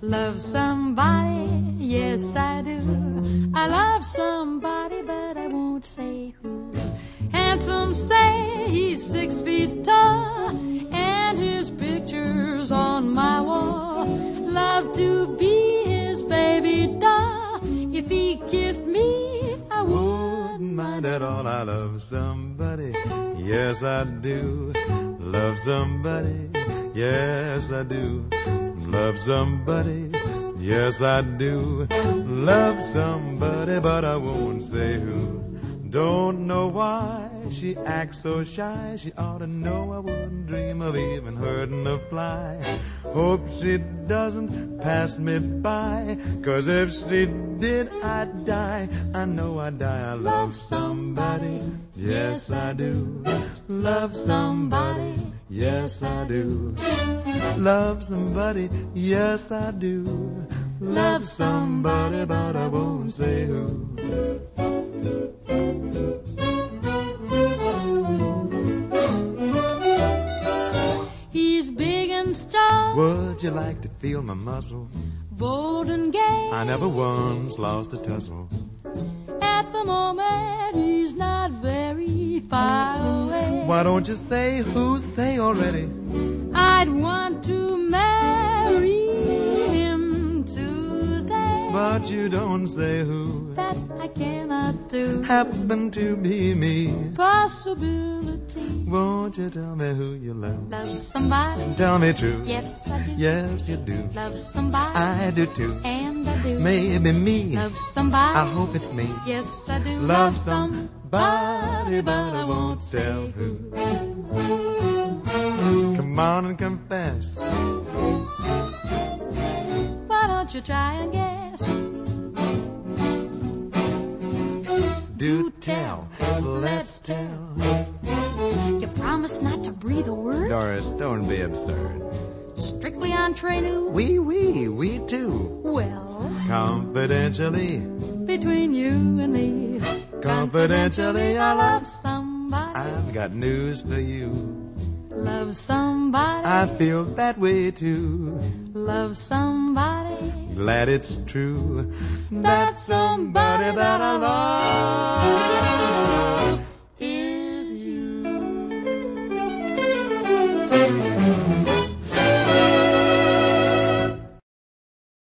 Love somebody, yes I do. I love somebody, but I won't say who. Handsome say he's 6 feet tall, and his picture's on my wall. Love to be his baby doll. If he kissed me, I wouldn't mind at all. I love somebody, yes I do. Love somebody, yes I do. Love somebody, yes I do. Love somebody, but I won't say who. Don't know why she acts so shy. She ought to know I wouldn't dream of even hurting a fly. Hope she doesn't pass me by, 'cause if she did I'd die. I know I'd die. I love somebody, yes I do. Love somebody, yes I do. Love somebody, yes I do. Love somebody, but I won't say who. He's big and strong. Would you like to feel my muscle? Bold and gay. I never once lost a tussle. At the moment he's not very far away. Why don't you say who? Say already. I'd want to marry him today. But you don't say who. That I cannot do. Happen to be me. Possibility. Won't you tell me who you love? Love somebody. Tell me true. Yes, I do. Yes, you do. Love somebody. I do too. And I do. Maybe me. Love somebody. I hope it's me. Yes, I do. Love somebody, but I won't tell who. Come on and confess. Why don't you try and guess? Do tell, let's tell. You promise not to breathe a word? Doris, don't be absurd. Strictly entre nous? We too. Well, Confidentially. between you and me. Confidentially, I love somebody. I've got news for you. Love somebody. I feel that way too. Love somebody. Glad it's true. That's somebody that I love.